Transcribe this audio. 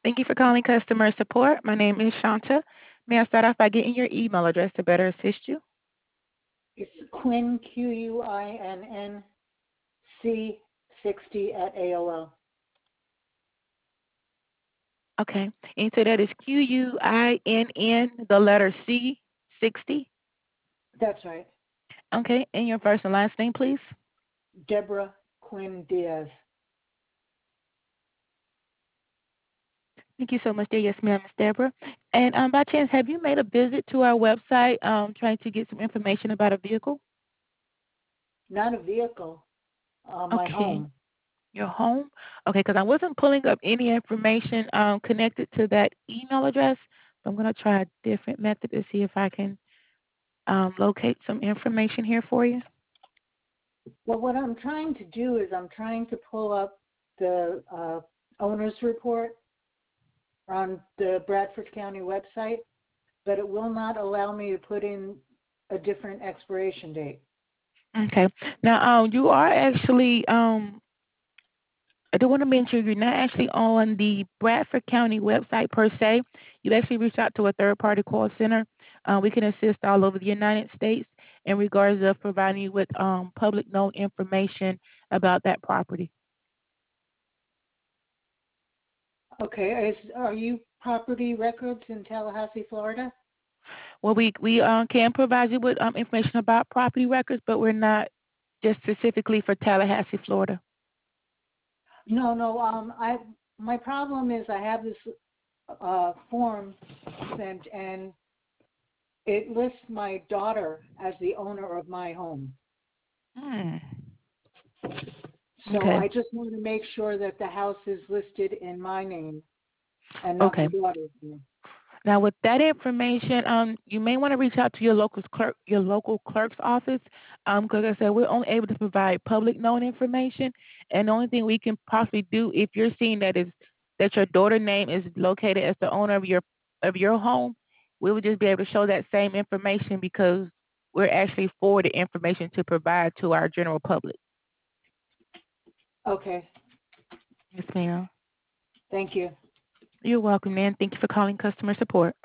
Thank you for calling customer support. My name is Shanta. May I start off by getting your email address to better assist you? It's Quinn, QUINNC 60 at AOL. Okay. And so that is QUINN, the letter C, 60. That's right. Okay. And your first and last name, please? Deborah Quinn Diaz. Thank you so much, dear. Yes, ma'am, Miss Deborah. And by chance, have you made a visit to our website trying to get some information about a vehicle? Not a vehicle, my Okay. home. Your home? Okay, because I wasn't pulling up any information connected to that email address. So I'm going to try a different method to see if I can locate some information here for you. Well, what I'm trying to do is I'm trying to pull up the owner's report on the Bradford County website, but it will not allow me to put in a different expiration date. Okay. Now, you are actually, I do want to mention you're not actually on the Bradford County website per se. You actually reached out to a third-party call center. We can assist all over the United States in regards of providing you with public known information about that property. Okay, are you Property Records in Tallahassee, Florida? Well, we can provide you with information about property records, but we're not just specifically for Tallahassee, Florida. No, no. My problem is I have this form sent, and it lists my daughter as the owner of my home. Hmm. So Okay. I just want to make sure that the house is listed in my name and not Okay. my daughter's name. Now, with that information, you may want to reach out to your local clerk's office, because like I said, we're only able to provide public known information, and the only thing we can possibly do if you're seeing that your daughter name is located as the owner of your home, we would just be able to show that same information because we're actually forwarded information to provide to our general public. Okay, Yes, ma'am. thank you. You're welcome, ma'am. Thank you for calling customer support.